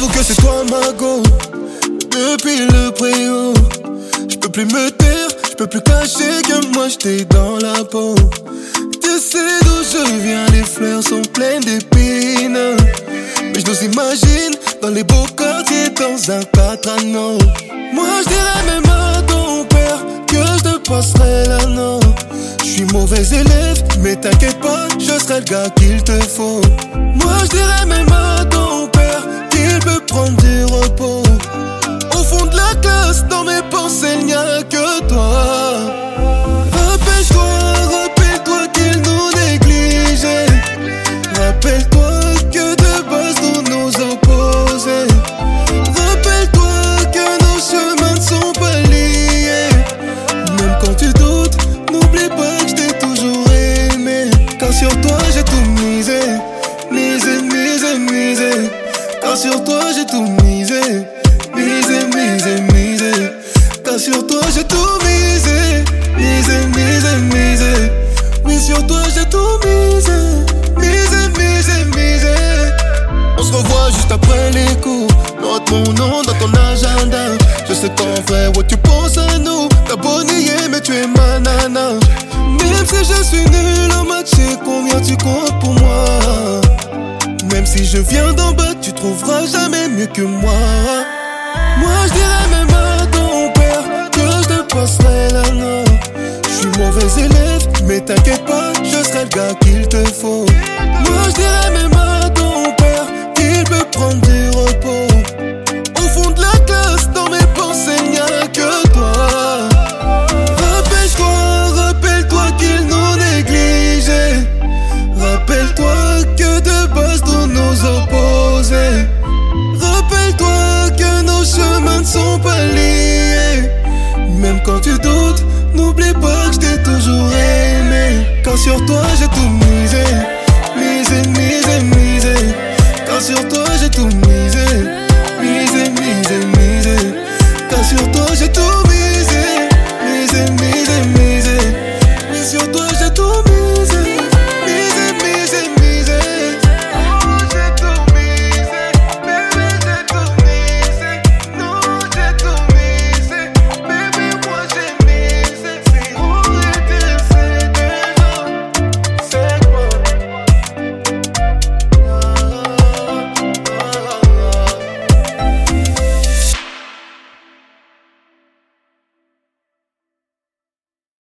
J'avoue que c'est toi ma go. Depuis le préau, j'peux plus me taire, j'peux plus cacher que moi j'étais dans la peau. Tu sais d'où je viens, les fleurs sont pleines d'épines. Mais je nous imagine dans les beaux quartiers dans un 4 anneaux. Moi je dirais même à ton père que je te passerai l'anneau. Je suis mauvais élève, mais t'inquiète pas, je serai le gars qu'il te faut. Moi je dirais même à ton père qu'il peut prendre du repos. Au fond de la classe, dans mes pensées, il n'y a que toi. Rappelle-toi qu'il nous négligeait. Rappelle-toi que de base nous nous opposait. Rappelle-toi que nos chemins ne sont pas liés. Même quand tu doutes, n'oublie pas que je t'ai toujours aimé. Car sur toi j'ai tout misé. Misé. Car sur toi j'ai tout misé. Misé. Car sur toi j'ai tout misé. Misé. Oui, sur toi j'ai tout misé. Misé. On se revoit juste après les cours. Note mon nom dans ton agenda. Je sais qu'en vrai, ouais, tu penses à nous. T'as beau nier, mais tu es ma nana. Même si je suis nul en maths, je sais combien tu comptes pour moi. Même si je viens d'en bas, tu trouveras jamais mieux que moi. Moi je dirais même à ton père que je te passerai l'anneau. Je suis mauvais élève, mais t'inquiète pas, je serai le gars qu'il te faut. Moi je dirais même à ton père qu'il peut prendre du repos. Au fond de la classe, dans mes pensées, il n'y a que toi. Rappelle-toi qu'il nous négligeait. Rappelle-toi que de base nous nous opposait. Rappelle-toi que nos chemins ne sont pas liés. Même quand tu doutes, n'oublie pas que je t'ai toujours aimé. Car sur toi j'ai tout misé. Car sur toi j'ai tout misé. Car sur toi j'ai tout misé.